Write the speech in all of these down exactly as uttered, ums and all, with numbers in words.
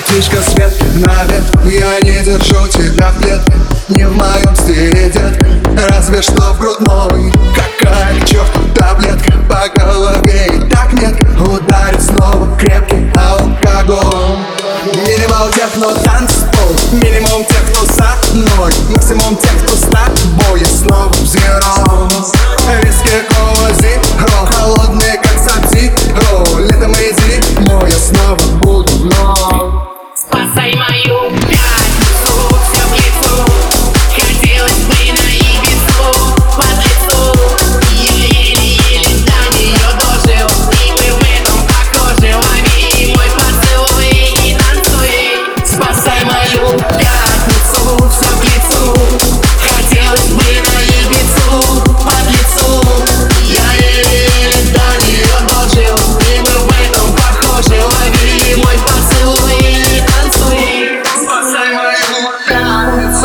птичка с ветки на ветку. Я не держу тебя в клетке, не в моем стиле, детка. Разве что в грудной. Какая к черту таблетка по голове и так метко. Ударит снова крепкий алкоголь. Минимал тех, кто танцпол, минимум тех, кто со мной, максимум тех, кто с тобой. Я снова взъяром. Виски, кола, зиро, холодные как сабзиро. Летом и зимой я снова буду вновь. Спасай мою пятницу, все в лицо. Хотелось бы на Ибицу, под лицо. Я еле-еле до нее дожил, и мы в этом похожи. Лови мой поцелуй и танцуй. Спасай мою пятницу, все в лицо. Хотелось бы на Ибицу, под лицо. Я еле-еле до нее дожил, и мы в этом похожи. Лови мой поцелуй и танцуй. Спасай мою пятницу.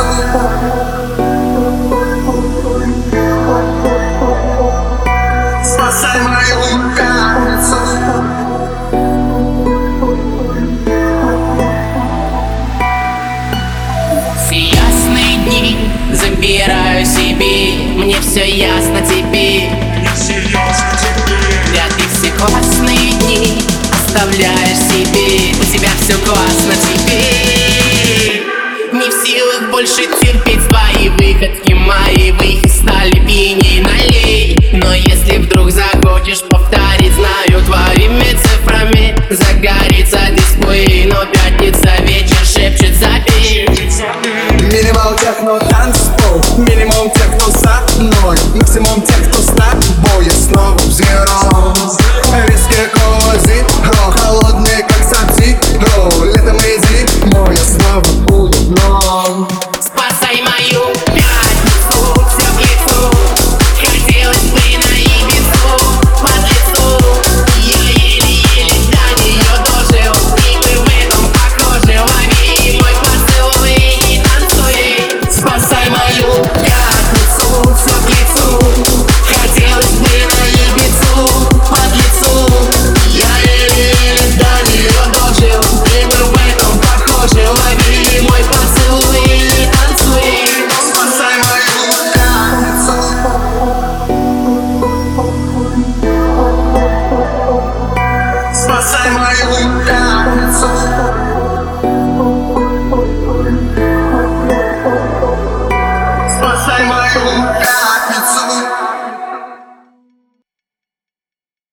Спасай мою пятницу. Все ясные дни забираю себе. Мне все ясно теперь. Для ты все классные дни оставляешь себе. У тебя все классно теперь. Не в силах больше терпеть твои выходки. Мои выходки стали пьяней, налей. Но если вдруг захочешь повторить, знаю, твоими цифрами загорит